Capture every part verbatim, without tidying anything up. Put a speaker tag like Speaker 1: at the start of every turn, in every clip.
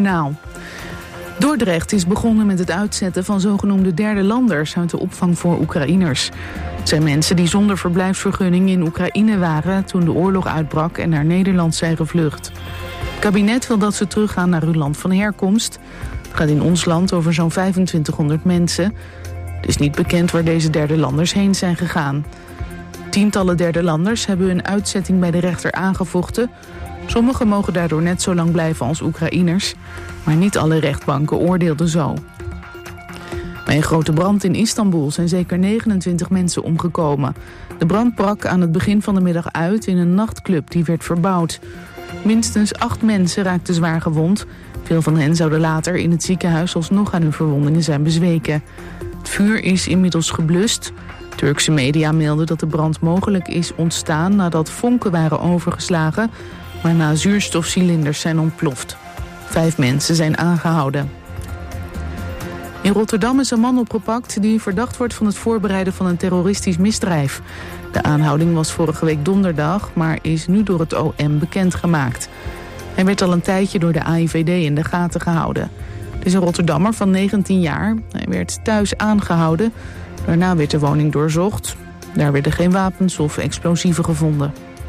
Speaker 1: Journaal. Dordrecht is begonnen met het uitzetten van zogenoemde derde landers uit de opvang voor Oekraïners. Het zijn mensen die zonder verblijfsvergunning in Oekraïne waren toen de oorlog uitbrak en naar Nederland zijn gevlucht. Het kabinet wil dat ze teruggaan naar hun land van herkomst. Het gaat in ons land over zo'n vijfentwintighonderd mensen. Het is niet bekend waar deze derde landers heen zijn gegaan. Tientallen derde landers hebben hun uitzetting bij de rechter aangevochten. Sommigen mogen daardoor net zo lang blijven als Oekraïners, maar niet alle rechtbanken oordeelden zo. Bij een grote brand in Istanbul zijn zeker negenentwintig mensen omgekomen. De brand brak aan het begin van de middag uit in een nachtclub die werd verbouwd. Minstens acht mensen raakten zwaar gewond. Veel van hen zouden later in het ziekenhuis alsnog aan hun verwondingen zijn bezweken. Het vuur is inmiddels geblust. Turkse media melden dat de brand mogelijk is ontstaan nadat vonken waren overgeslagen, waarna zuurstofcilinders zijn ontploft. Vijf mensen zijn aangehouden. In Rotterdam is een man opgepakt die verdacht wordt van het voorbereiden van een terroristisch misdrijf. De aanhouding was vorige week donderdag, maar is nu door het O M bekendgemaakt. Hij werd al een tijdje door de A I V D in de gaten gehouden. Het is een Rotterdammer van negentien jaar. Hij werd thuis aangehouden. Daarna werd de woning doorzocht. Daar werden geen wapens of explosieven gevonden.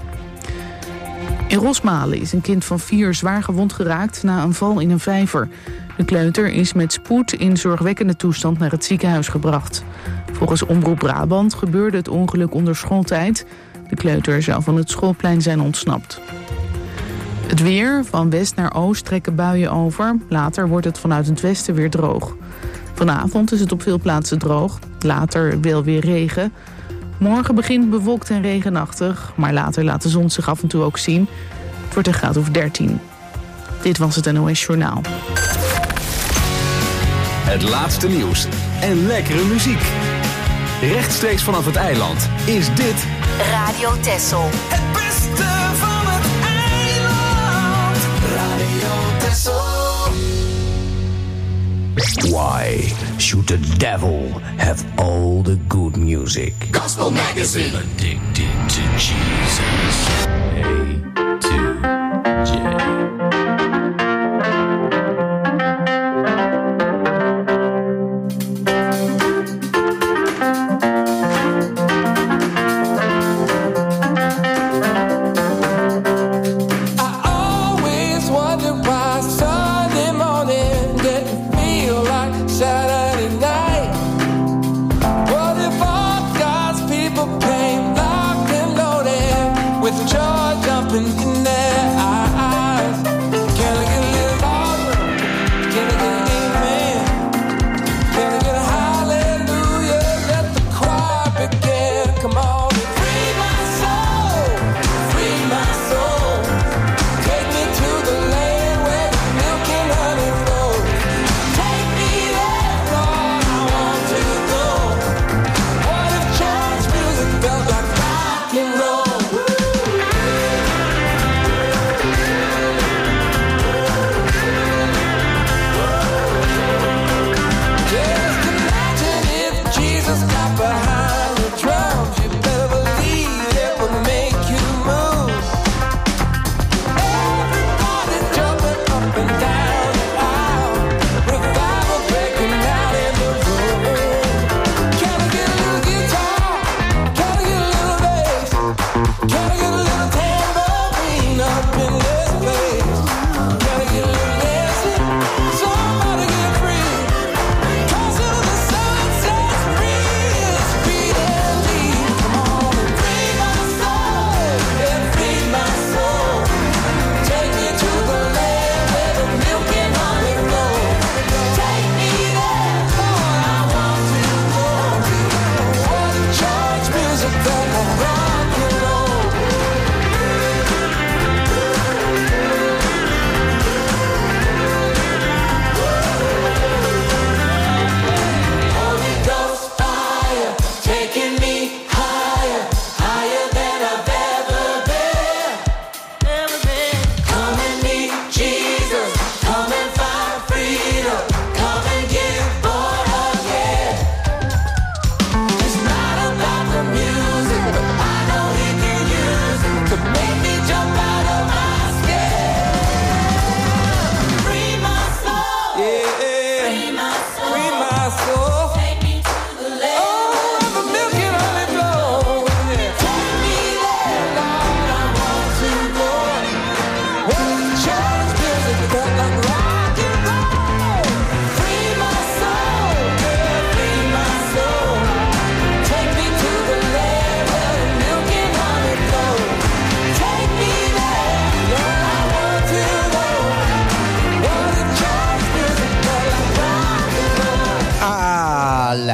Speaker 1: In Rosmalen is een kind van vier zwaar gewond geraakt na een val in een vijver. De kleuter is met spoed in zorgwekkende toestand naar het ziekenhuis gebracht. Volgens Omroep Brabant gebeurde het ongeluk onder schooltijd. De kleuter zou van het schoolplein zijn ontsnapt. Het weer, van west naar oost trekken buien over. Later wordt het vanuit het westen weer droog. Vanavond is het op veel plaatsen droog. Later wel weer regen. Morgen begint bewolkt en regenachtig, maar later laat de zon zich af en toe ook zien. Het wordt een graad of dertien. Dit was het N O S Journaal.
Speaker 2: Het laatste nieuws en lekkere muziek. Rechtstreeks vanaf het eiland is dit
Speaker 3: Radio Texel.
Speaker 4: Het beste van het eiland. Radio Texel.
Speaker 5: Why should the devil have all the good music?
Speaker 4: Gospel Magazine.
Speaker 6: Addicted to Jesus. A to J.
Speaker 4: With joy jumping in their eyes.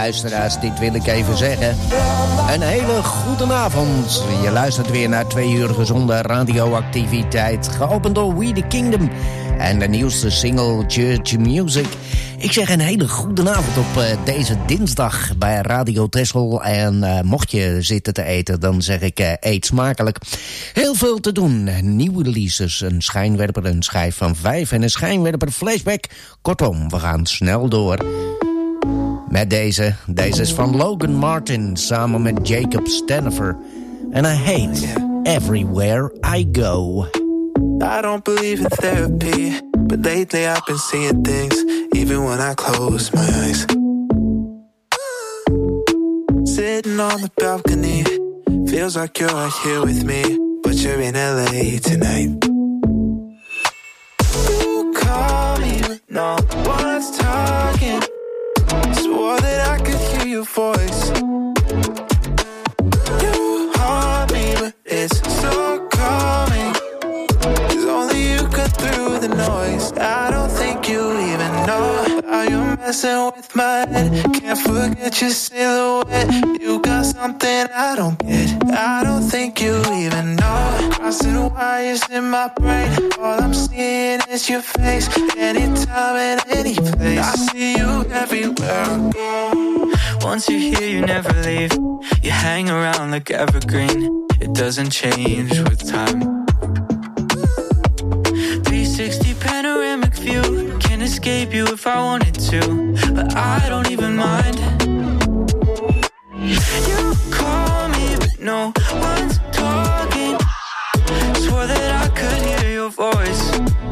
Speaker 7: luisteraars, dit wil ik even zeggen. Een hele goede avond. Je luistert weer naar twee uur gezonde radioactiviteit. Geopend door We The Kingdom en de nieuwste single Church Music. Ik zeg een hele goede avond op uh, deze dinsdag bij Radio Texel. En uh, mocht je zitten te eten, dan zeg ik uh, eet smakelijk. Heel veel te doen. Nieuwe releases, een schijnwerper, een schijf van vijf en een schijnwerper flashback. Kortom, we gaan snel door. Met deze. Deze is van Logan Martin samen met Jacob Stanifer. And I hate everywhere I go.
Speaker 8: I don't believe in therapy, but lately I've been seeing things, even when I close my eyes. Sitting on the balcony, feels like you're right here with me, but you're in L A tonight. You call me, but no one's talking. Swore that I could hear your voice. You haunt me, but it's so calming. Only you cut through the noise. I don't think you even know how you're messing with my head. Can't forget your silhouette. You got something I don't get. I don't think you even know. Crossing wires in my brain. All I'm seeing is your face. Anytime and any place. I see you everywhere I go.
Speaker 9: Once you're here, you never leave. You hang around like evergreen. It doesn't change with time. three sixty panoramic view. Can't escape you if I wanted to, but I don't even mind. You call me, but no one's talking. Swore that I could hear your voice.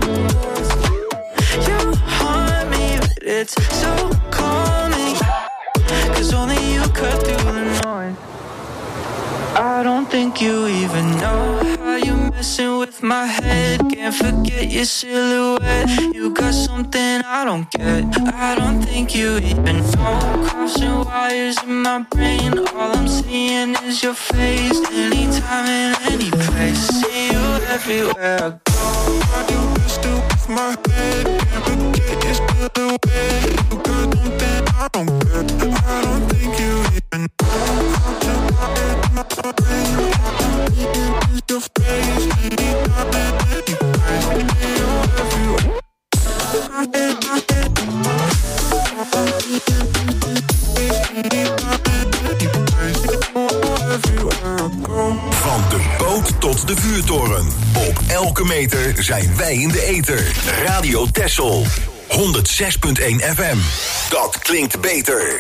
Speaker 9: You haunt me, but it's so calming. Cause only you cut through the noise. I don't think you even know how you're messing with my head. Can't forget your silhouette. You got something I don't get. I don't think you even know. Crossing wires in my brain. All I'm seeing is your face. Anytime and any place. See you everywhere I go.
Speaker 8: Why you messing with my head? Can't forget your silhouette. You got something I don't get. I don't think you even know. Crossing wires in my brain. All I'm seeing is your face. Anytime and any place. See you everywhere. My head, my head. All I'm seeing is your face. Anytime and any place. Everywhere I go.
Speaker 10: Van de boot tot de vuurtoren. Op elke meter zijn wij in de ether. Radio Texel. honderd zes komma één F M. Dat klinkt beter.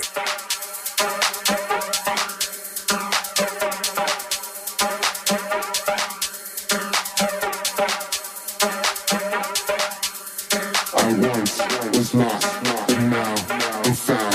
Speaker 11: I once was lost, but now I'm found.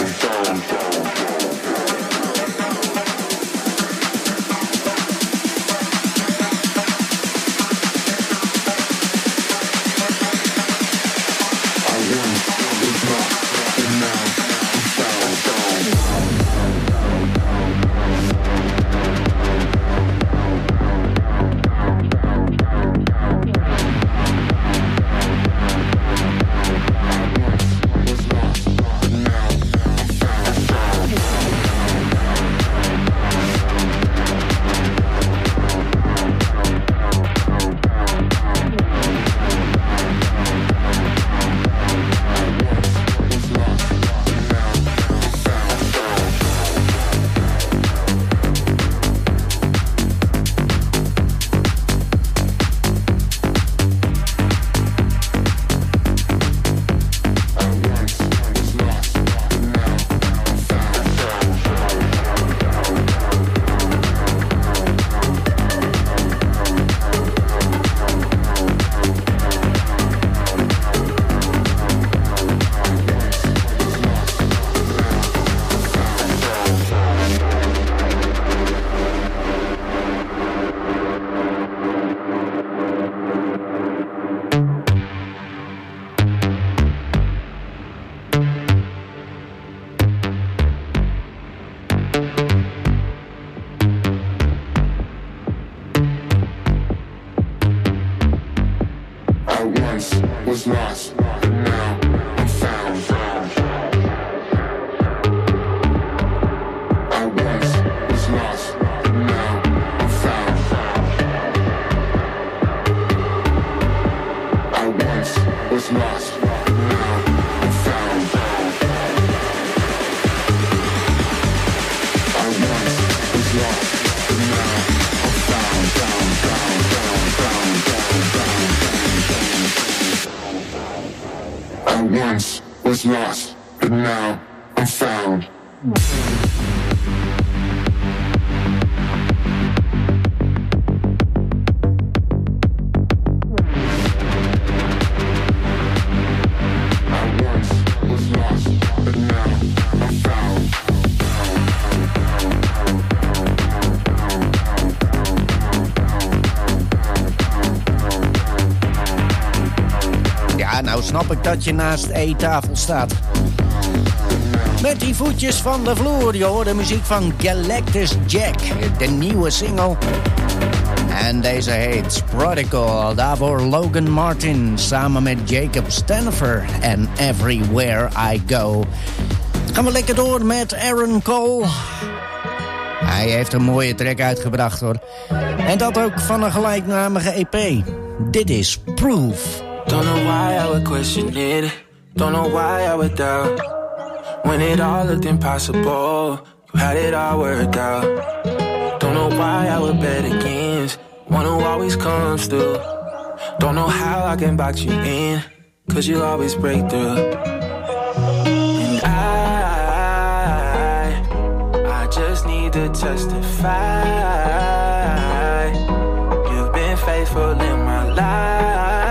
Speaker 11: was lost, but now I'm found. once was lost, but now I'm found.
Speaker 7: Nou snap ik dat je naast eettafel staat. Met die voetjes van de vloer, je hoort de muziek van Galactus Jack, de nieuwe single. En deze heet Prodigal, daarvoor Logan Martin samen met Jacob Stanifer en Everywhere I Go. Gaan we lekker door met Aaron Cole. Hij heeft een mooie track uitgebracht hoor. En dat ook van een gelijknamige E P. Dit is Proof.
Speaker 9: Don't know why I would question it. Don't know why I would doubt. When it all looked impossible, you had it all worked out. Don't know why I would bet against one who always comes through. Don't know how I can box you in, cause you always break through. And I, I just need to testify. You've been faithful in my life.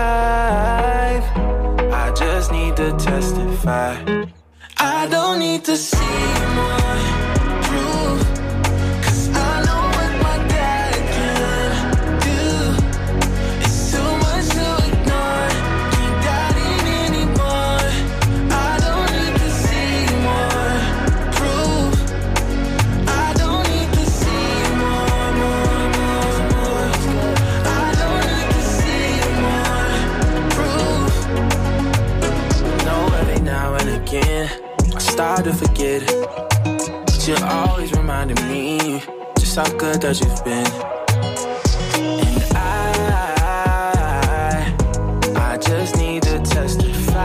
Speaker 9: Need to testify. I don't need to see more proof, cause I know what my dad can do. It's too much to ignore, can't doubt it anymore. I don't need to see more proof. I don't need to see more, more, more, more. I don't need to see more proof. Now and again, I start to forget it, but you're always reminding me just how good that you've been. And I, I just need to testify.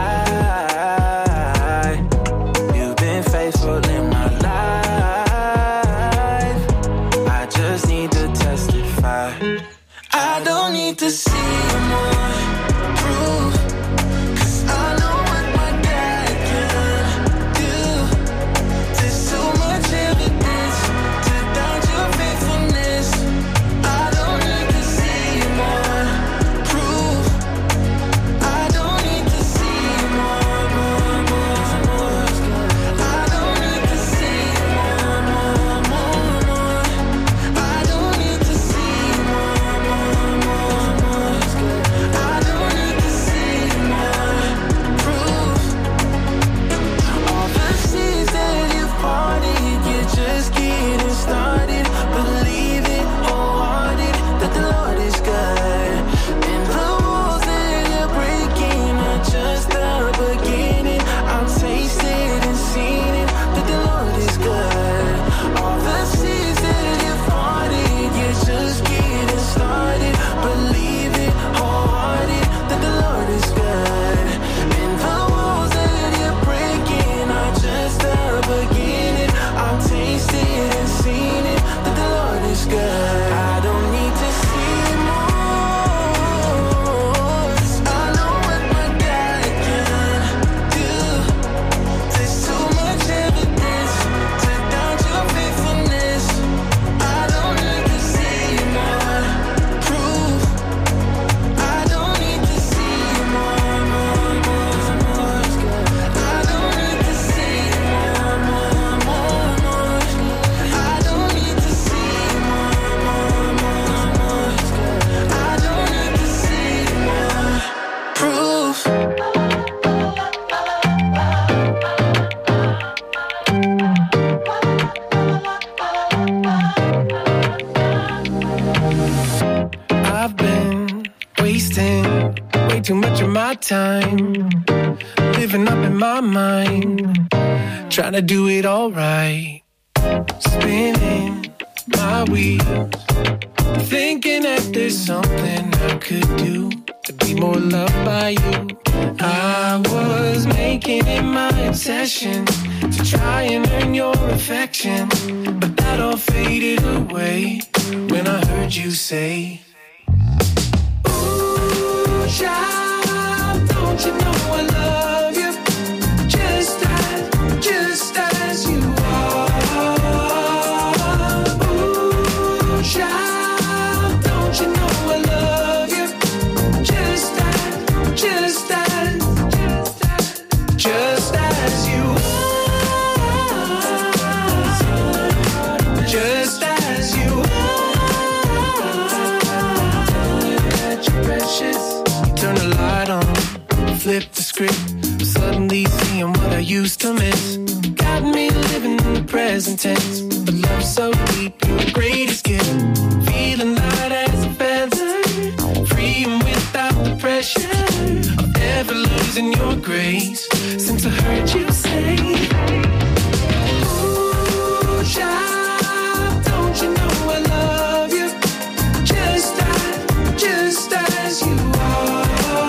Speaker 9: You've been faithful in my life. I just need to testify. I don't need to see more proof.
Speaker 12: Time living up in my mind, trying to do it all right, spinning my wheels, thinking that there's something I could do to be more loved by you. I was making it my obsession to try and earn your affection, but that all faded away when I heard you say, ooh, child, don't you know I love you? suddenly seeing what I used to miss. Got me living in the present tense. But love so deep, your greatest gift. Feeling light as a feather, free and without the pressure of ever losing your grace. Since I heard you say, ooh, child, don't you know I love you? Just as, just as you are.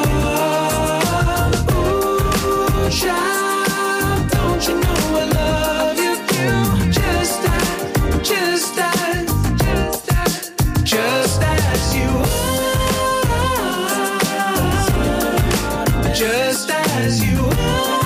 Speaker 12: Ooh, child, don't you know I love you? You just as, just as, just as, just as you are. Just as you are.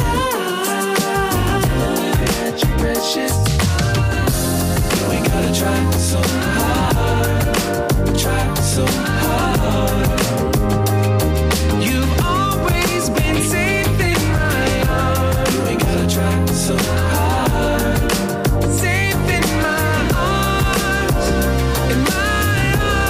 Speaker 12: You're precious. You ain't gotta try so hard. Try so hard. You've always been safe in my arms. You ain't gotta try so hard. Safe in my arms, in my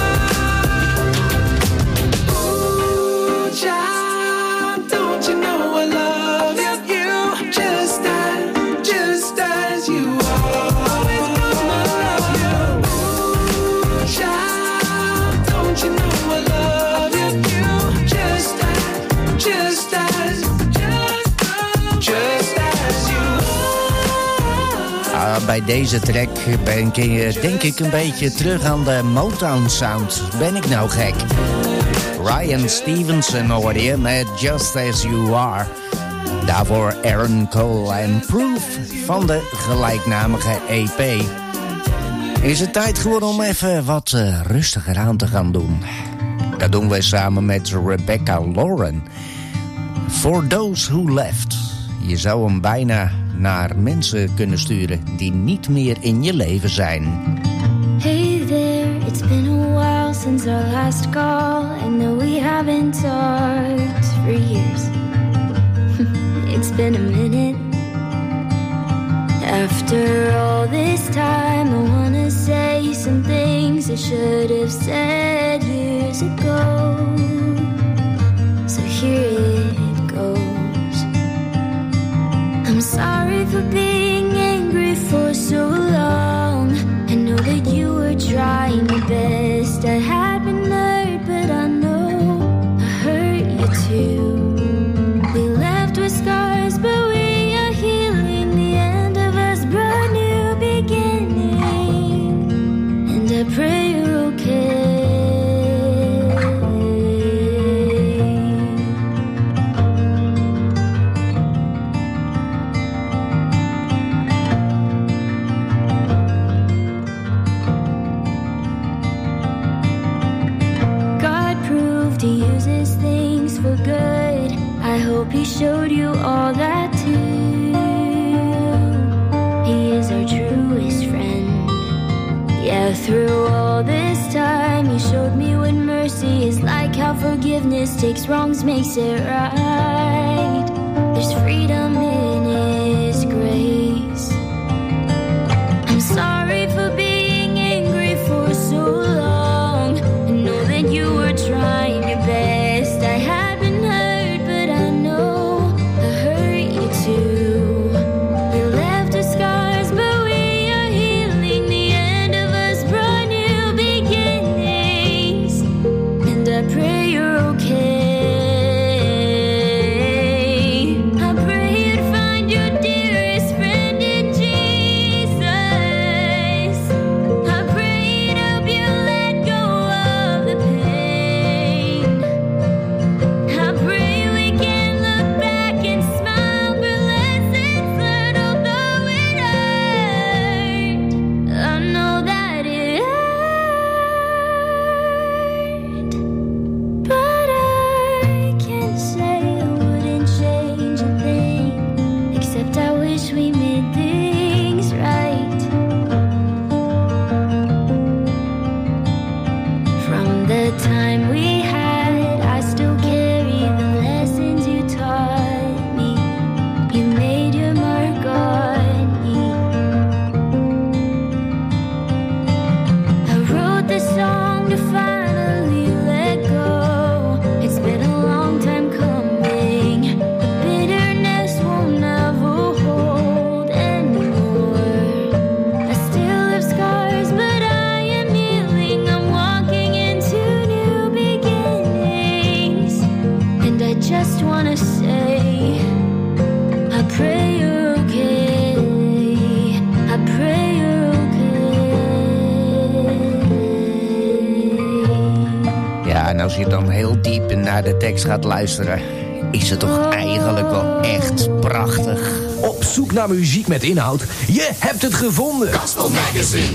Speaker 12: arms. Ooh, child, don't you know I love you? Just as, just as you are. Always gonna love you. Ooh, child, don't you know I love you? Just as, just as, just as, just as you are.
Speaker 7: Ah, bij deze track ben ik, eh, denk ik een beetje terug aan de Motown sound. Ben ik nou gek? Ryan Stevenson hoorde je met Just As You Are. Daarvoor Aaron Cole en Proof van de gelijknamige E P. Is het tijd geworden om even wat uh, rustiger aan te gaan doen. Dat doen we samen met Rebecca Lauren. For Those Who Left. Je zou hem bijna naar mensen kunnen sturen die niet meer in je leven zijn.
Speaker 13: Hey there, it's been a while since our last call. I know we haven't talked for years. It's been a minute. After all this time, I wanna say some things I should have said years ago. So here it goes. I'm sorry for being angry for so long. I know that you were trying your best. I had been hurt, but I know I hurt you too. We left with scars, but we are healing. The end of us brought new beginning. And I pray you're okay. He showed you all that too. He is our truest friend. Yeah, through all this time, he showed me what mercy is like, how forgiveness takes wrongs, makes it right. There's freedom in his grace. I'm sorry for being angry for so long. I know that you were trying your best. I had I pray
Speaker 7: als je dan heel diep naar de tekst gaat luisteren, is het toch eigenlijk wel echt prachtig.
Speaker 5: Op zoek naar muziek met inhoud? Je hebt het gevonden.
Speaker 4: Gospel Magazine.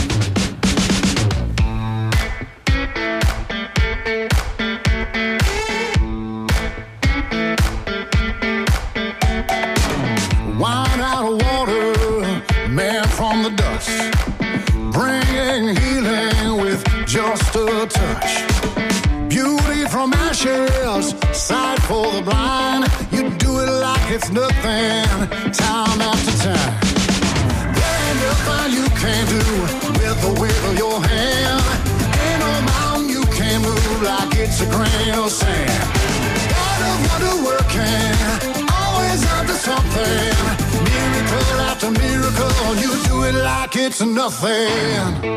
Speaker 14: Wine out of water, man from the dust, bringing healing with just a touch. Beauty from ashes, sight for the blind. You do it like it's nothing, time after time. There ain't nothing you can't do with the wave of your hand. Ain't no mountain you can't move like it's a grain of sand. God of wonder working, always up to something. Miracle after miracle, you do it like it's nothing.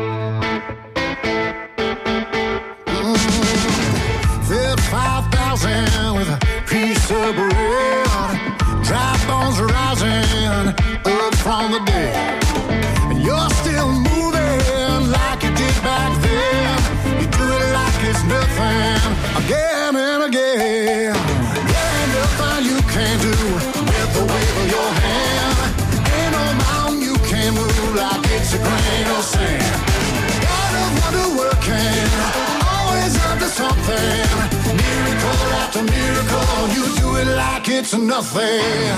Speaker 14: Five thousand with a piece of bread. Dry bones rising up from the dead. And you're still moving like you did back then. You do it like it's nothing, again and again. There ain't nothing you can't do with the wave of your hand. Ain't no mountain you can't move like it's a grain of sand. God of wonder working, always up to something. Miracle after miracle, you do it like it's nothing.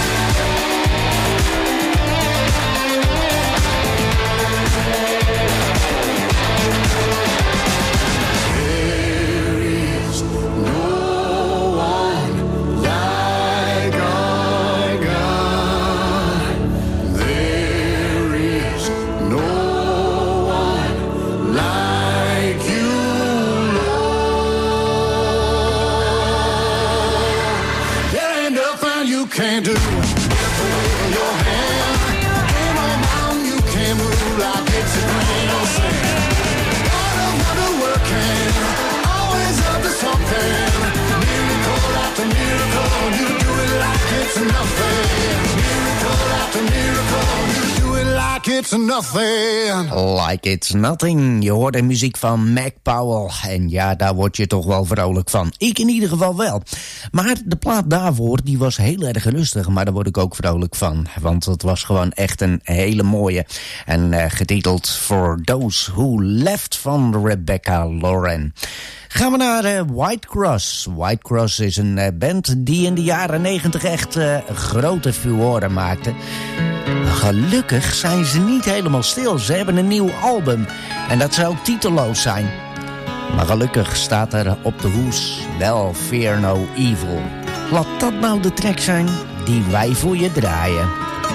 Speaker 14: There is no one like our God. There is no one like you. You can't do with the wave of your hand. Ain't no mountain you can't move like it's a grain of sand. God of wonder working, always up to something. Miracle after miracle, you do it like it's nothing. Miracle after miracle, you do it like it's nothing.
Speaker 7: Like it's nothing. Je hoort de muziek van Mac Powell. En ja, daar word je toch wel vrolijk van. Ik in ieder geval wel. Maar de plaat daarvoor, die was heel erg rustig. Maar daar word ik ook vrolijk van. Want het was gewoon echt een hele mooie. En uh, getiteld For Those Who Left van Rebecca Lauren. Gaan we naar uh, White Cross. White Cross is een uh, band die in de jaren negentig echt uh, grote furoren maakte. Gelukkig zijn ze niet helemaal stil. Ze hebben een nieuw album. En dat zou titeloos zijn. Maar gelukkig staat er op de hoes wel Fear No Evil. Laat dat nou de track zijn die wij voor je draaien.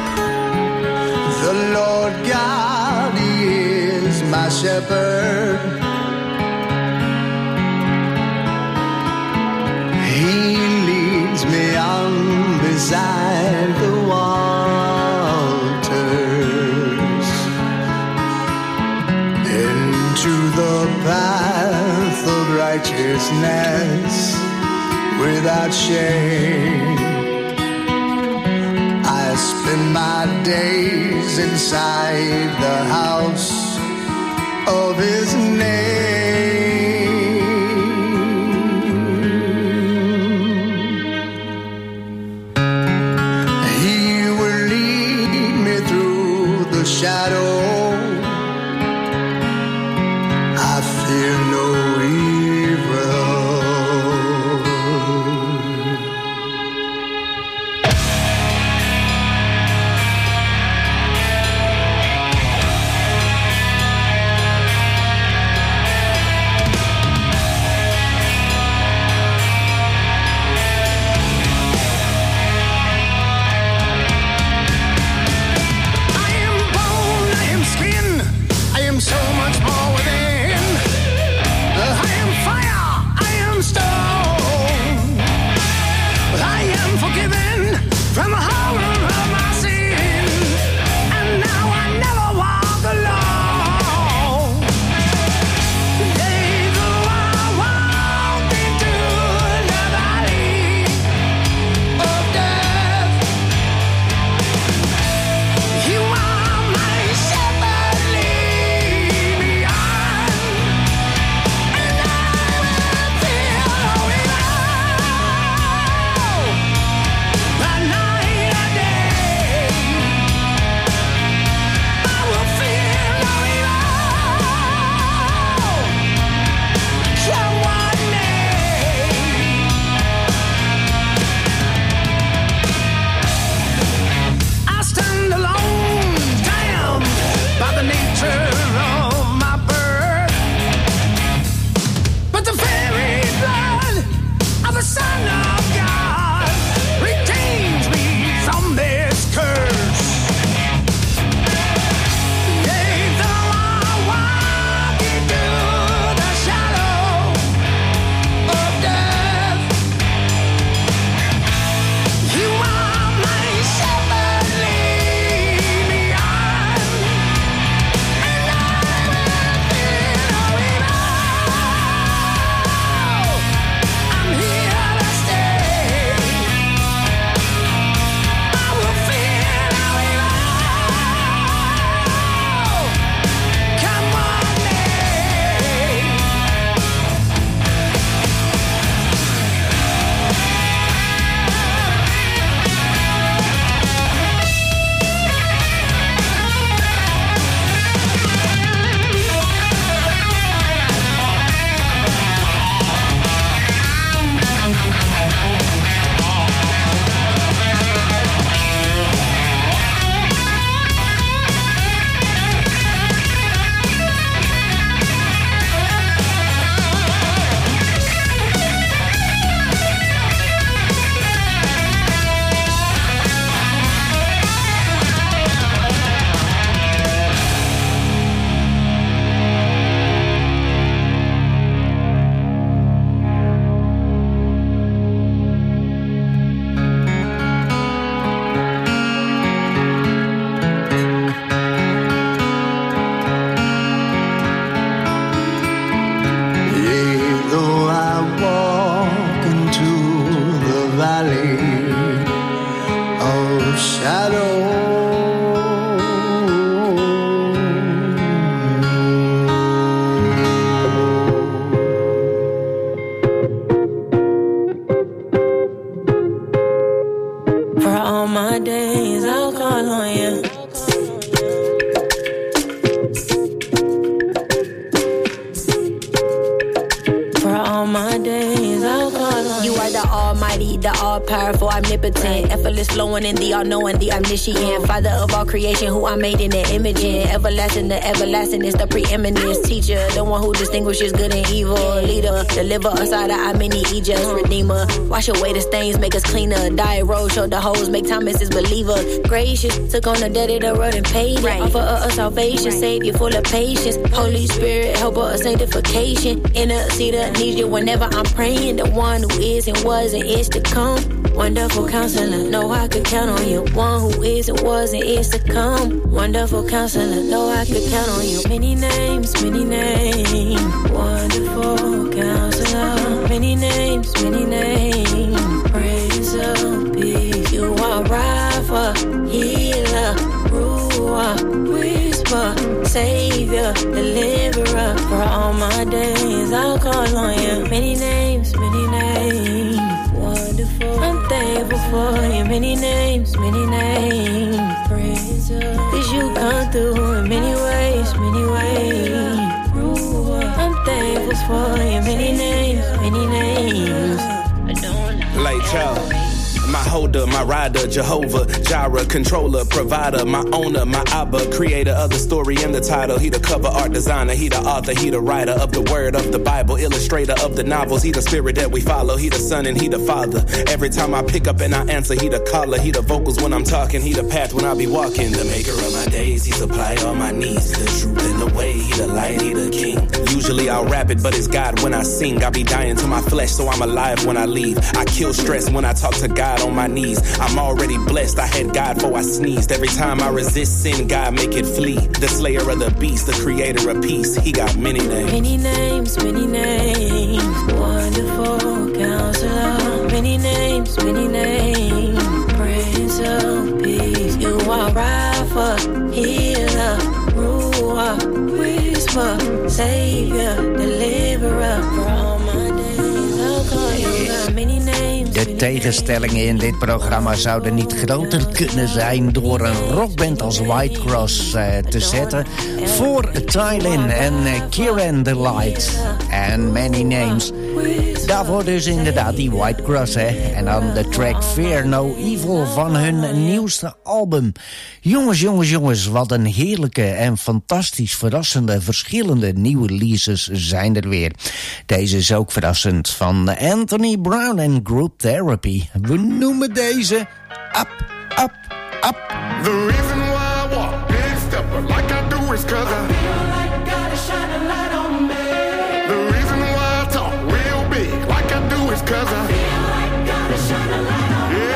Speaker 15: The Lord God, He is my shepherd. He leads me on beside the waters, into the path of righteousness without shame. I spend my days inside the house of His name. He will lead me through the shadow. I fear no evil.
Speaker 16: all my days, I'll call on you. For all my days, I'll call on you. You are the almighty, the all-powerful, omnipotent, effortless flowing in the all-knowing, the omniscient, Father of all creation, who I made in the image in. Everlasting, the everlasting is the preeminence. Teacher, the one who distinguishes good and evil. Leader, deliver us out of our many Egypts. Redeemer, wash away the stains, make us cleaner. Die road, show the hoes, make Thomas his believer. Gracious, took on the debt of the road and paid it. Right. Offer us salvation, Savior full of patience. Holy Spirit, help us sanctification. Interceder, need you whenever I'm praying. The one who is and was and is to come. Wonderful counselor, know I could count on you. One who is and was and is to come. Wonderful counselor, know I could count on you. Many names, many names. Wonderful counselor, many names, many names. Prince of peace, you are Rapha, healer, Ruah, whisper, savior, deliverer. For all my days, I'll call on you. Many names, many names. Wonderful, I'm thankful for you. Many names, many names. Praise you, cause you come through in many ways, many ways. I'm thankful for you. Many names, many names.
Speaker 17: Like child, my holder, my rider, Jehovah, Jireh, controller, provider, my owner, my Abba, creator of the story and the title. He the cover art designer, he the author, he the writer of the word of the Bible, illustrator of the novels. He the spirit that we follow, he the son and he the father. Every time I pick up and I answer, he the caller, he the vocals when I'm talking, he the path when I be walking. The maker of my days, he supply all my needs. The truth and the way, he the light, he the king. Usually I'll rap it, but it's God when I sing. I be dying to my flesh, so I'm alive when I leave. I kill stress when I talk to God on my knees. I'm already blessed, I had God before I sneezed. Every time I resist sin, God make it flee. The slayer of the beast, the creator of peace. He got many names.
Speaker 16: Many names, many names. Wonderful counselor. Many names, many names. Prince of peace. You are Rapha, healer, Ruah, whisper, savior, deliverer. For all my days, I'll call you. Many names.
Speaker 7: De tegenstellingen in dit programma zouden niet groter kunnen zijn door een rockband als White Cross uh, te zetten voor Tylin en uh, Kieran the Light en Many Names. Daarvoor dus inderdaad die White Cross, hè. En dan de track Fear No Evil van hun nieuwste album. Jongens, jongens, jongens, wat een heerlijke en fantastisch verrassende, verschillende nieuwe releases zijn er weer. Deze is ook verrassend van Anthony Brown en Group Therapy. We noemen deze Up, Up, Up.
Speaker 14: The reason why I walk big stepper like I do is cause I feel like God is shining light on me. The reason why I talk real big like I do is cause I feel like God is shining light on me.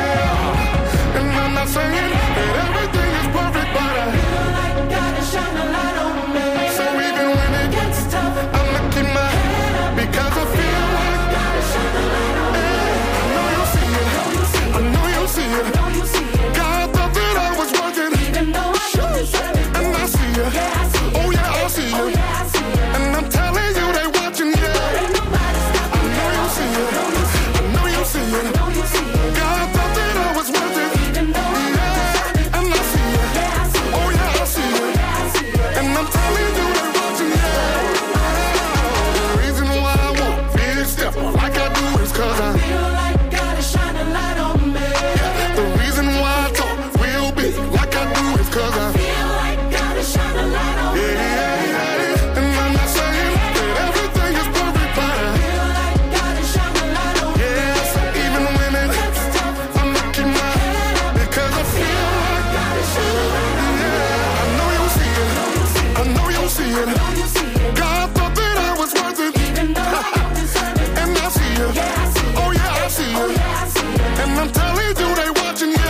Speaker 14: Yeah, and I'm not saying that everything is perfect, but I feel like God is shining light on me. So even when it gets tough, I'ma keep my head up because I feel like God is shining light on me. I know you'll see it, I know you'll see it. God thought that I was working, even though I don't deserve it. And I see you, yeah, I see you. Oh yeah, I see you. Oh, yeah, I see you. And I'm telling you they watching you. Ain't nobody stopping I know you'll see it, I know you'll see it. God thought that I was working, even though I don't deserve it. And I see you, yeah, I see you. Oh yeah, I see you. And I'm telling you they watching you. The reason why I won't big step like I do is cause I feel like God is shining light on me. The reason why I talk real big like I do is cause I feel like God is shining light on me. Yeah, yeah, yeah. And I'm not saying that everything is perfect, but I feel like God is shining light on me. Yeah, so even when it gets tough, I'm looking my head up because I feel like God is shining light on me. Yeah, I know you'll see it, I know you'll see it. God thought that I was worth it, even though I don't deserve it. And I see you, yeah, I see you. Oh yeah, I see you. Oh, yeah, I see you. And I'm telling you they watching you.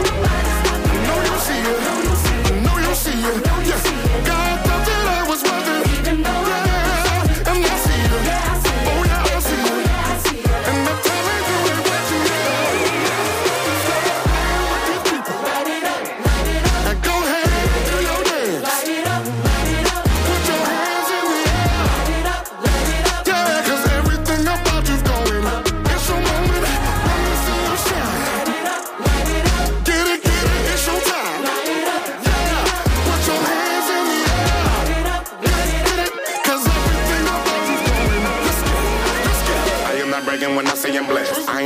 Speaker 14: I know you'll see it, I know you'll see it. Yeah. God thought that I was worth it, even though yeah. And I see you, yeah, I see you. Oh yeah, I see you. And I'm telling you they watching you. Light it up, light it up. Now go ahead, do your dance. Light it up, light it up. Put your hands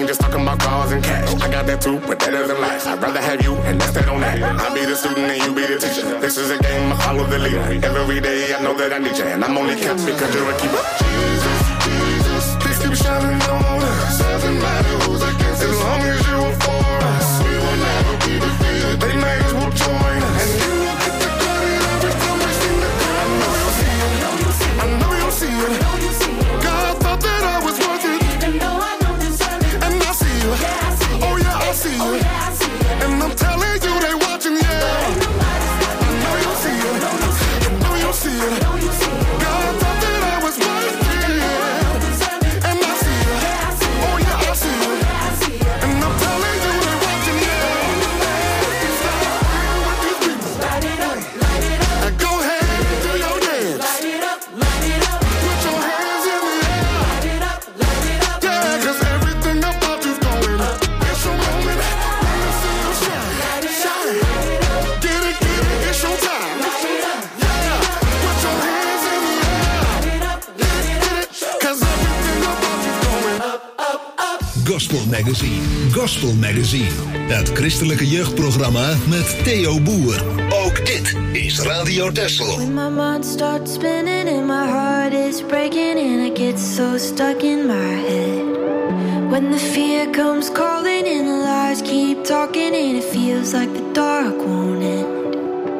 Speaker 18: just talking about cars and cash. I got that too, but that isn't life. I'd rather have you and that's that on that. I'll be the student and you be the teacher. This is a game, I follow the leader. Every day I know that I need you, and I'm only kept because you're a keeper. Jesus, Jesus, please keep shining on us. Doesn't matter who's against us, as long as you are for us. We will never be defeated. They may as well join us. And you will get the credit every time we sing the God. I know you'll see it. I know you'll see it. God thought that I was worth it, even though I don't deserve it. And I see you. Oh yeah, I see you. And I'm telling you, they watching, yeah. I know you'll see it. I know you'll see it. God thought that I was worth it, yeah. And I see you. Oh yeah, I see you. And I'm telling you, they watching, yeah. Stop playing with these people. Light it up, light it up. And go ahead and do your dance. Light it up, light it up. Put your hands in the air. Light it up, light it up. Yeah, 'cause everything about you's going up. It's your moment. Let me see you shine. Shine. Get it, get it. It's your time. Yeah. Put your hands in the air. Get it, get it. 'Cause everything about you's going up, up, up.
Speaker 10: Gospel Magazine. Gospel Magazine. Het christelijke jeugdprogramma met Theo Boer. Ook dit is Radio Texel.
Speaker 13: When my mind starts spinning and my heart is breaking and I get so stuck in my head. When the fear comes calling and the lies keep talking and it feels like the dark won't end.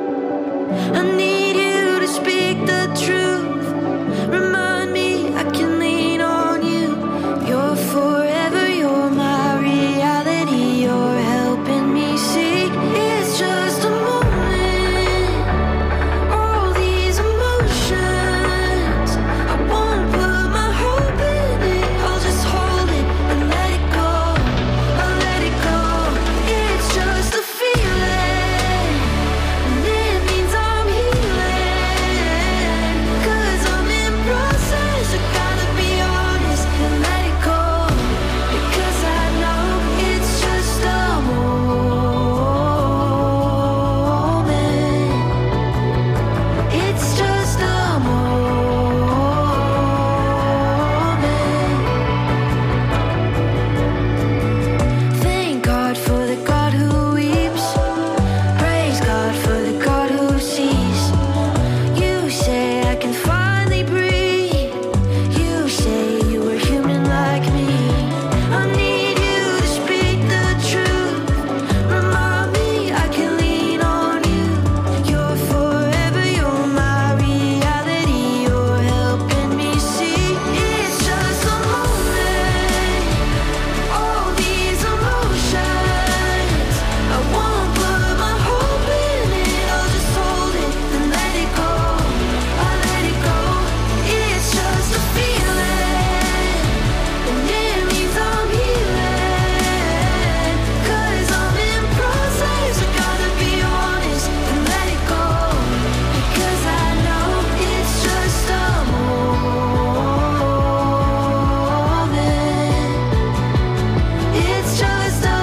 Speaker 13: I need you to speak the truth. Remind me I can lean on you. You're forever, you're my reality. You're helping me see it's just a moment. All these emotions, I won't put my hope in it. I'll just hold it and let it go. I'll let it go. It's just a feeling, and it means I'm healing. 'Cause I'm in process. I gotta be honest and let it go. Because I know it's just a moment. It's just a moment. Thank God for the God who weeps. Praise God for the God who sees. You say I can finally breathe. You say you were human like me. I need you to speak the truth. Remind me I can lean on you. You're forever, you're my reality. You're helping me see it's just a moment. All these emotions, I won't put my hope in it. I'll just hold it and let it go. I'll let it go. It's just a feeling, and it means I'm healing. 'Cause I'm in process. I gotta be honest and let it go. Because I know it's just a moment. It's just a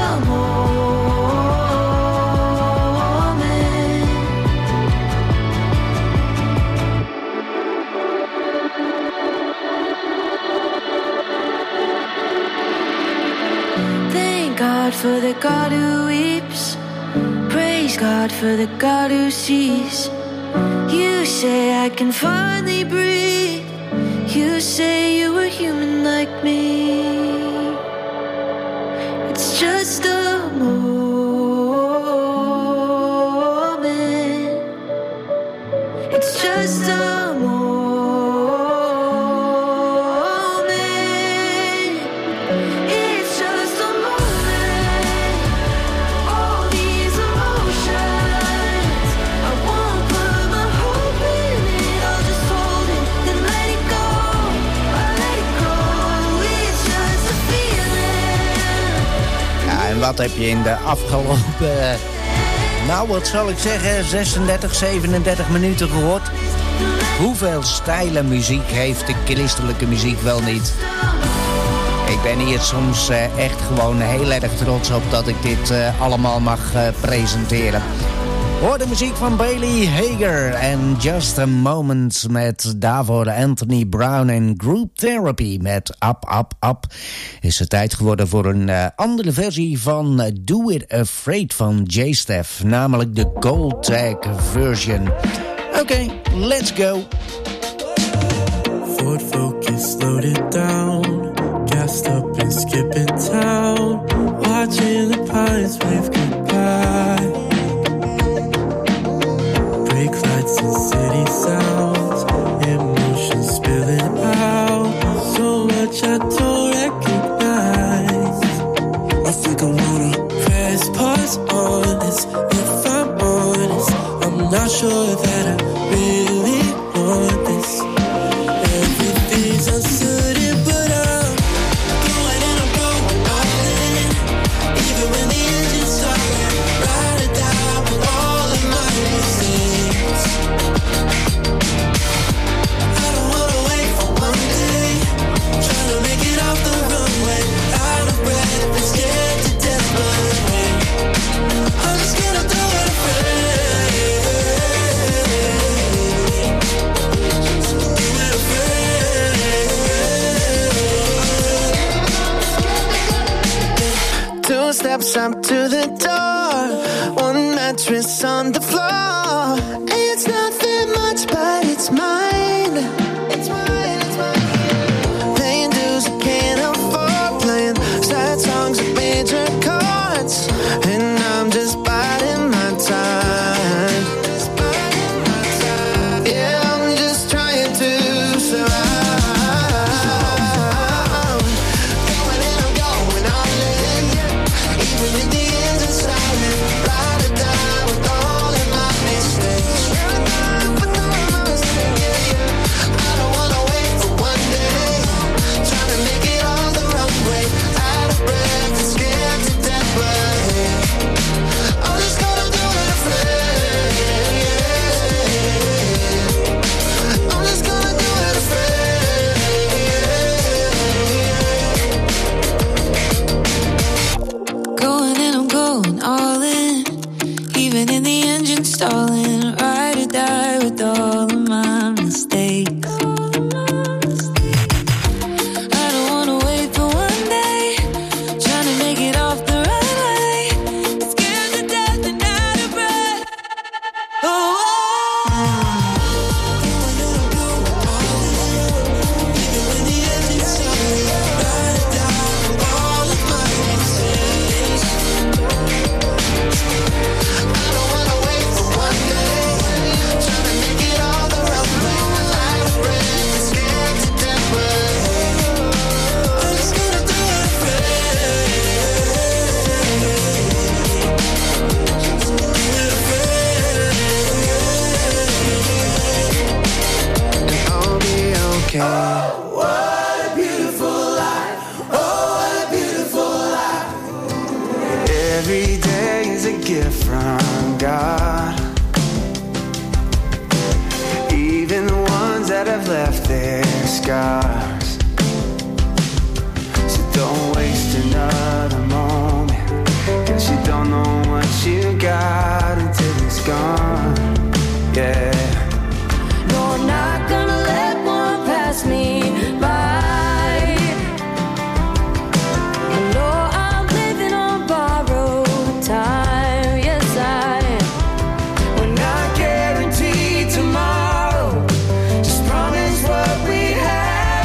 Speaker 13: moment. Thank God for the God who weeps. Praise God for the God who sees. You say I can finally breathe. You say you were human like me. It's just a moment. It's just a moment. It's just a moment. All these emotions, I won't put my hope in it. I'll just hold it and let it go. I'll let it go. It's just a feeling.
Speaker 7: Ja, en wat heb je in de afgelopen, nou wat zal ik zeggen, zesendertig, zevenendertig minuten gehoord? Hoeveel stijlen muziek heeft de christelijke muziek wel niet? Ik ben hier soms uh, echt gewoon heel erg trots op dat ik dit uh, allemaal mag uh, presenteren. Hoor de muziek van Bailey Hager en Just a Moment met daarvoor Anthony Brown en Group Therapy met Up, Up, Up. Is het tijd geworden voor een uh, andere versie van Do It Afraid van J-Steph, namelijk de Gold Tag version. Oké, okay, let's go.
Speaker 19: Ford Focus, slowed it down. Gassed up and skipping town. Watching the pines wave goodbye. Brake lights and city sounds. Emotions spilling out. So much I don't recognize. I think I wanna press pause on this. If I'm honest, I'm not sure that I really want this. Everything's uncertain, but I'm going and I'm going all in. Even when the engine's silent, ride or die with all of my mistakes. I don't wanna wait for one day, trying to make it off the runway, out of breath and scared to death, but wait, I'm just gonna do it afraid.
Speaker 9: Two steps up to the door, one mattress on the floor. It's nothing much, but it's mine. It's mine, it's mine. Paying dues I can't afford, playing sad songs with major chords, and I'm just biding my time. Yeah, I'm just trying to survive. Stalling, ride or die with all of my mistakes. I don't wanna wait for one day, trying to make it off the right way, scared to death and out of breath. Oh, even when the engine's silent, ride or die with all of my mistakes. I don't wanna wait for one day, trying to make it all the right way, out of breath and scared to death, but I'm just gonna do it afraid. And I'll be okay. Oh, what a beautiful life. Oh, what a beautiful life. Every day is a gift from God. Even the ones that have left their scars. So don't waste another moment, 'cause you don't know what you got until it's gone. Yeah. No, I'm not gonna let one pass me by. No, I'm living on borrowed time. Yes, I am. We're not guaranteed tomorrow. Just promise what we have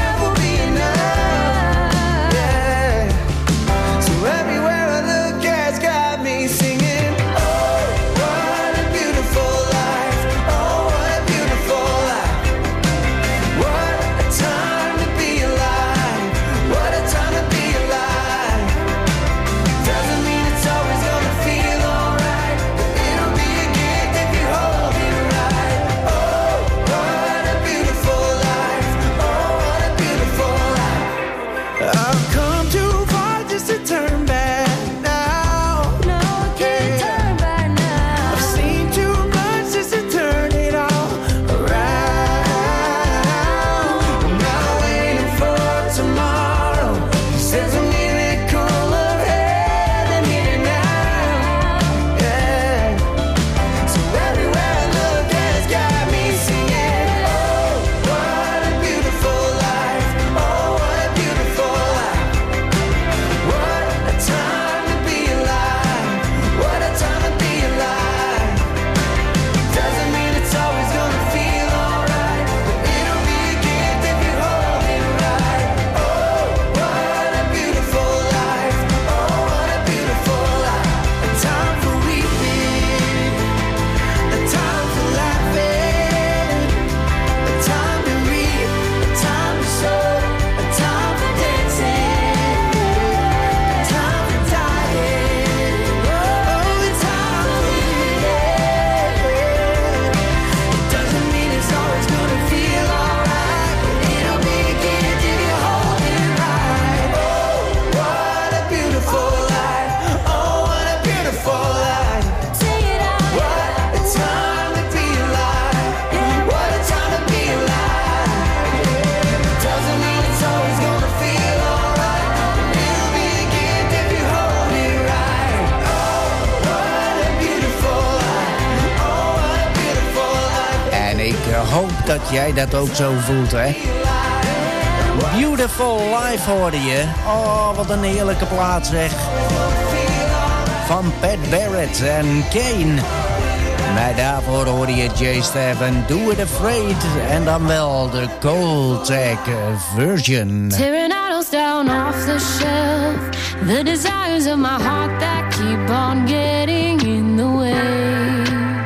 Speaker 7: hoop dat jij dat ook zo voelt, hè. Beautiful Life hoorde je. Oh, wat een heerlijke plaat zeg. Van Pat Barrett en Kane. Maar daarvoor hoorde je Jay Staff en Do It Afraid. En dan wel de Cold Tech version.
Speaker 13: Tearing idols down off the shelf. The desires of my heart that keep on getting in the way.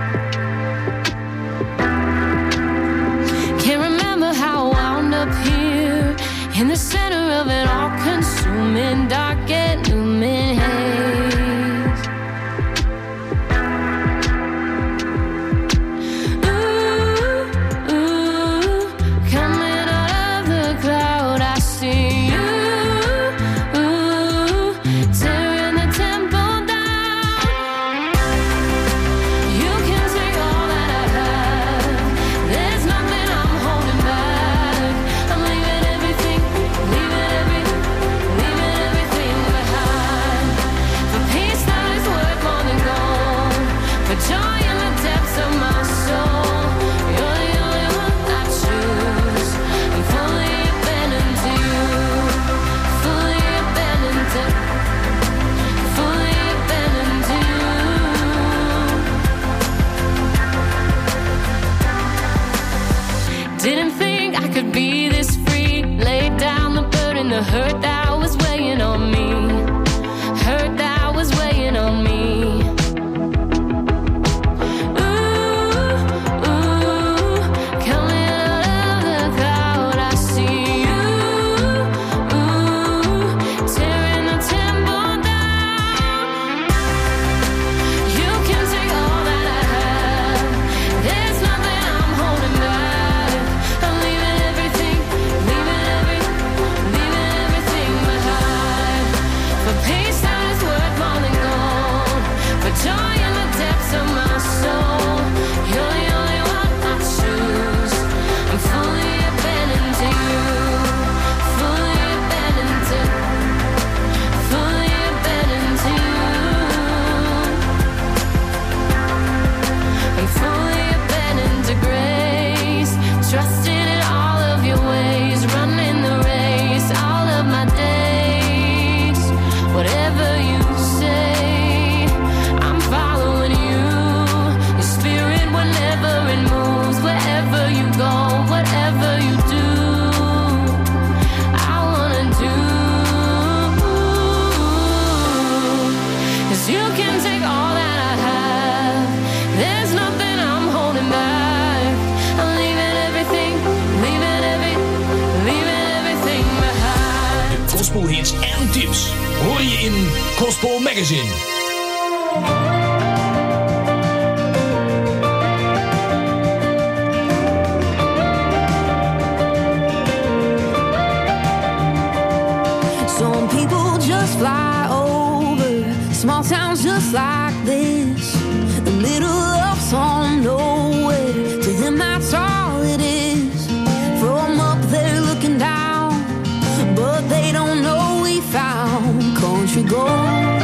Speaker 13: Can't remember how I wound up here. In the center of an all-consuming dark and looming haze. The hurt that was weighing on me, hurt that was weighing on me. Ooh, ooh, coming out of the cloud, I see you. Ooh, tearing the temple down. You can take all that I have. There's nothing I'm holding back. I'm leaving everything, leaving everything. Peace that is worth more than gold. For joy in the depths of my soul. You're the only one I choose. I'm fully abandoned to you. Fully abandoned to. Fully abandoned to you. I'm fully abandoned to grace. Trusting in all of your ways. Running the race all of my days. Whatever you say, I'm following you. Your spirit whenever it moves, wherever you go, whatever you do, I wanna do. 'Cause you can take all that I have. There's nothing I'm holding back. I'm leaving everything, leaving every, leaving everything behind.
Speaker 5: De gospel hits en tips hoor je in Gospel Magazine.
Speaker 13: Some people just fly over small towns just like this. The middle of some nowhere. To them that's all it is. From up there looking down, but they don't know we found country gold.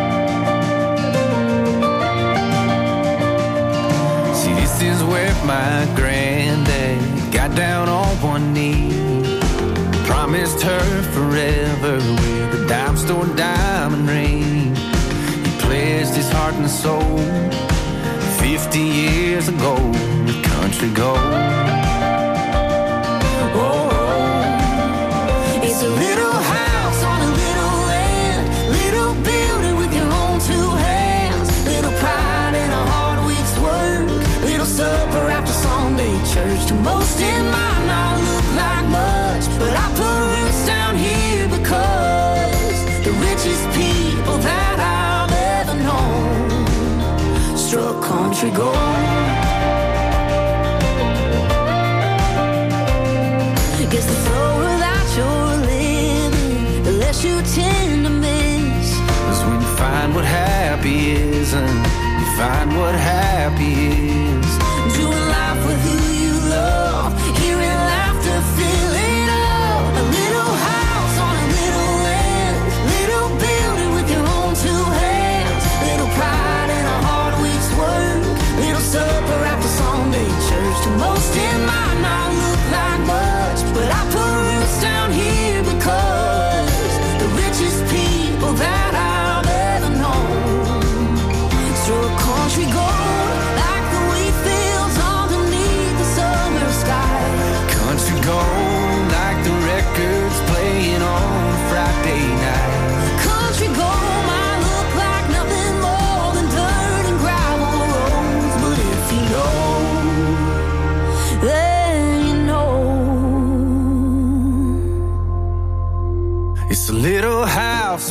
Speaker 9: See, this is where my granddad got down on one knee. Promised her forever with a dime store diamond ring. He pledged his heart and soul fifty years ago with country gold. Oh,
Speaker 13: it's a little house on a little land, little building with your own two hands, little pride and a hard week's work, little supper after Sunday church. To most it might not look like much, but I put roots down here because the richest people that I've ever known struck country gold. Guess the slower that you're living, the less you tend to miss.
Speaker 9: Cause when you find what happy is, and you find what happy is,
Speaker 13: doing life with who you love, hearing laughter, filling up. A little house on a little land, little building with your own two hands, little pride and a hard week's work, little supper after Sunday church. To most in my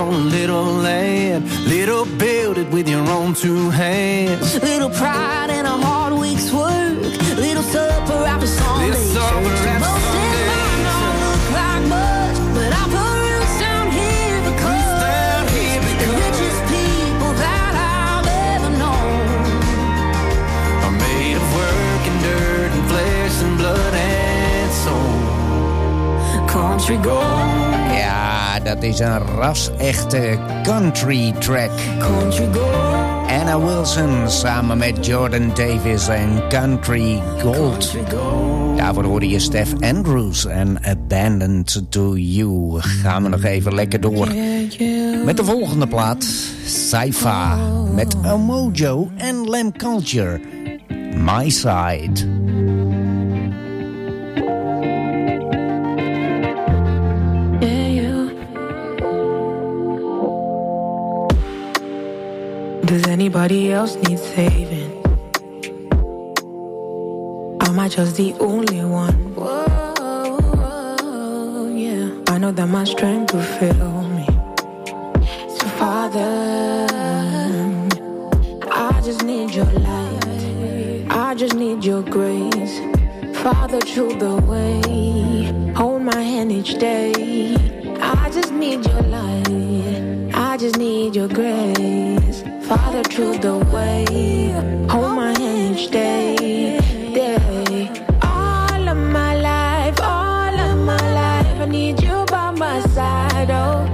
Speaker 4: on a little land, little build it with your own two hands.
Speaker 16: Little pride and a hard week's work, little supper after Sunday.
Speaker 4: Little supper after
Speaker 16: Most
Speaker 4: Sunday.
Speaker 16: of mine don't look like much, but I put roots down here because
Speaker 4: down here
Speaker 16: the
Speaker 4: because
Speaker 16: richest people that I've ever known
Speaker 4: are made of work and dirt and flesh and blood and soul.
Speaker 16: Country gold.
Speaker 7: Ja, dat is een ras-echte country track.
Speaker 16: Country gold.
Speaker 7: Anna Wilson samen met Jordan Davis en Country Gold. Daarvoor hoorde je Steph Andrews en Abandoned to You. Gaan we nog even lekker door met de volgende plaat. Saifa met Mojo en Lamb Culture. My Side.
Speaker 20: Does anybody else need saving? Am I just the only one? Whoa, whoa, yeah. I know that my strength will fail me. So Father, I just need your light. I just need your grace. Father, show the way. Hold my hand each day. I just need your light. I just need your grace. Father, through the way, hold my hand each day, day. All of my life, all of my life, I need you by my side, oh.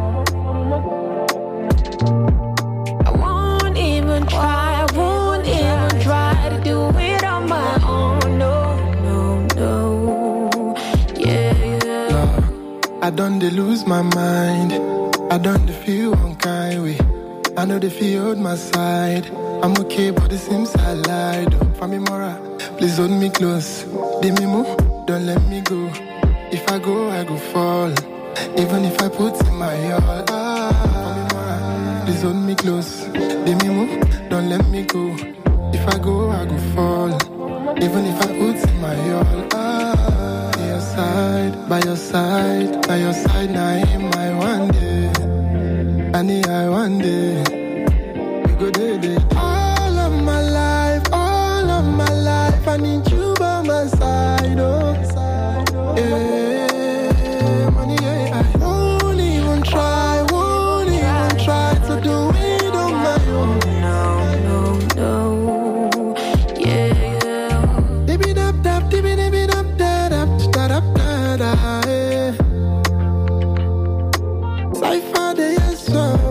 Speaker 20: I won't even try, I won't even try to do it on my own, no, no, no, yeah, yeah.
Speaker 12: No, I done they lose my mind, I done the feel unkind way. I know they feel hold my side. I'm okay, but it seems I lied. Fami Mora, please hold me close. Demi mo, don't let me go. If I go, I go fall. Even if I put in my all. Ah, Fami Mora, please hold me close. Demi mo, don't let me go. If I go, I go fall. Even if I put in my all. Ah, by your side, by your side, by your side. Now in my one day. I need I one day we go day day. All of my life, all of my life, I need you by my side, oh. Yeah, money, yeah. I won't even try, won't even try to do it on my own.
Speaker 20: No, no, no, yeah, yeah.
Speaker 12: Dibby dap dap, dibby dibby dap da dap da dap da da. Saifa de yes.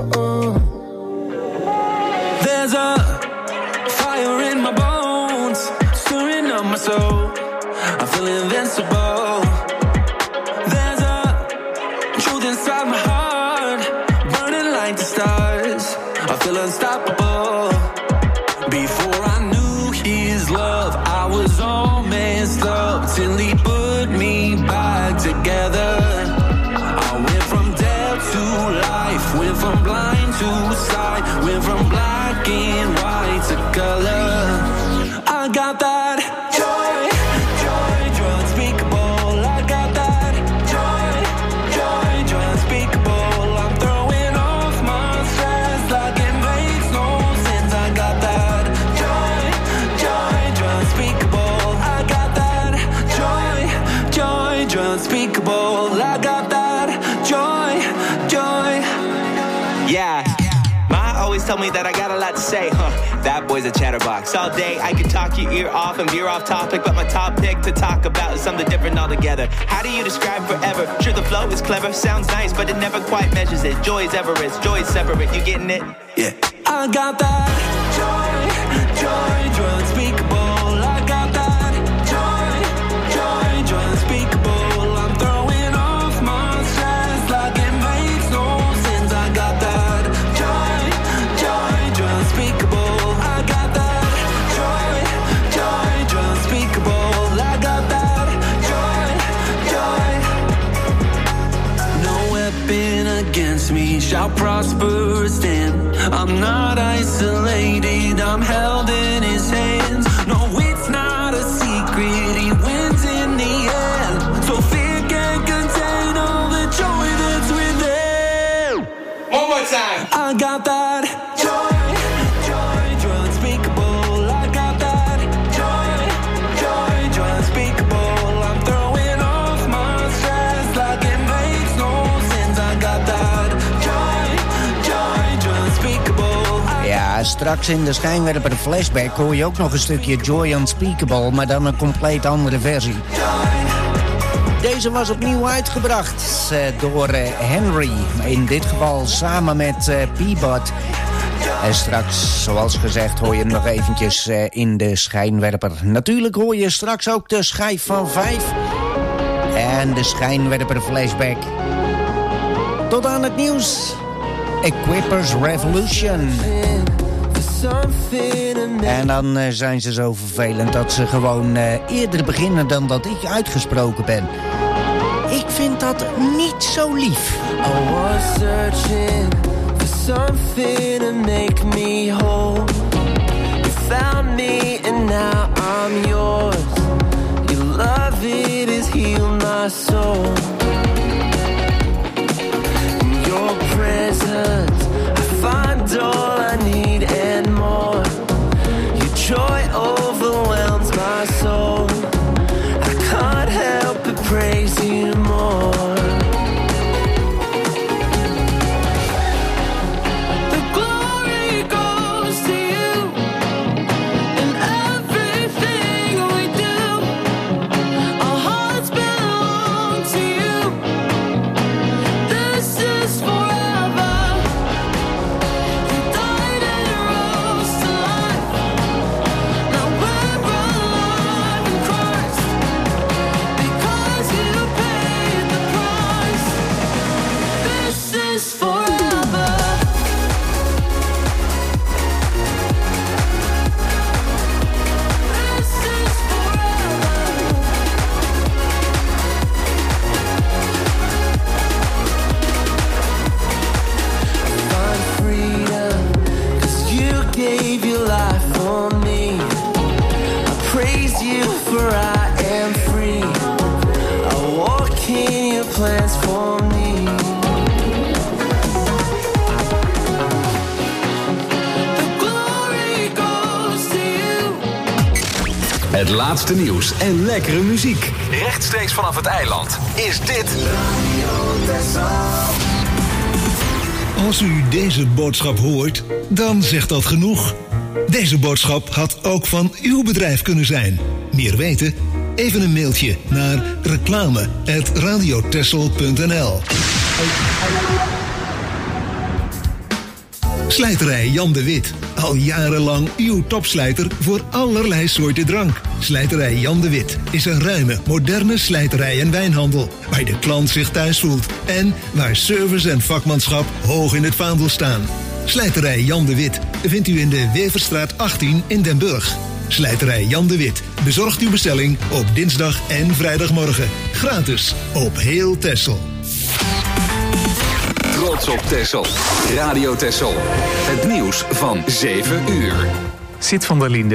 Speaker 4: There's a fire in my bones, stirring up my soul. I feel invincible. There's a truth inside my heart, burning like the stars. I feel unstoppable. Before I knew his love, I was all messed up till he put me back together. I went from death to life, went from blind to sight, went from black and white to color. I got that joy, joy, joy unspeakable. I got that joy, joy, joy unspeakable. I'm throwing off my stress like it makes no sense. I got that joy, joy, joy unspeakable. I got that joy, joy, joy unspeakable. I got that joy, joy.
Speaker 21: Yeah. Always tell me that I got a lot to say, huh? That boy's a chatterbox. All day I could talk your ear off and veer off topic, but my top pick to talk about is something different altogether. How do you describe forever? Sure, the flow is clever, sounds nice, but it never quite measures it. Joy is Everest, joy is separate. You getting it?
Speaker 4: Yeah. I got that joy, joy, joy unspeakable. I got that joy, joy, joy unspeakable. I'm throwing off my stress like it makes no sense. I got that joy, joy, joy unspeakable. I got that joy, joy, joy unspeakable. I got that joy, joy. No weapon against me shall prosper or stand. I'm not isolated, I'm held in his hands. No, it's not a secret, he wins in the end. So fear can't contain all the joy that's within.
Speaker 7: straks in de schijnwerper flashback hoor je ook nog een stukje Joy Unspeakable, maar dan een compleet andere versie. Deze was opnieuw uitgebracht uh, door uh, Henry, in dit geval samen met uh, Peabody. En straks, zoals gezegd, hoor je hem nog eventjes uh, in de schijnwerper. Natuurlijk hoor je straks ook de schijf van vijf en de schijnwerper flashback. Tot aan het nieuws. Equippers Revolution. En dan uh, zijn ze zo vervelend dat ze gewoon uh, eerder beginnen dan dat ik uitgesproken ben. Ik vind dat niet zo lief.
Speaker 9: I was searching for something to make me whole. You found me and now I'm yours. Your love, it has healed my soul. In your presence I find all I need and more. Your joy overwhelms my soul. I can't help but praise you more.
Speaker 2: Het laatste nieuws en lekkere muziek. Rechtstreeks vanaf het eiland is dit
Speaker 1: Als u deze boodschap hoort, dan zegt dat genoeg. Deze boodschap had ook van uw bedrijf kunnen zijn. Meer weten? Even een mailtje naar reclame apenstaartje radiotessel punt n l. Slijterij Jan de Wit. Al jarenlang uw topslijter voor allerlei soorten drank. Slijterij Jan de Wit is een ruime, moderne slijterij en wijnhandel, waar de klant zich thuis voelt en waar service en vakmanschap hoog in het vaandel staan. Slijterij Jan de Wit vindt u in de Weverstraat achttien in Den Burg. Slijterij Jan de Wit bezorgt uw bestelling op dinsdag en vrijdagmorgen. Gratis op heel Texel.
Speaker 2: Trots op Texel. Radio Texel. Het nieuws van zeven uur.
Speaker 22: Sid van der Linde.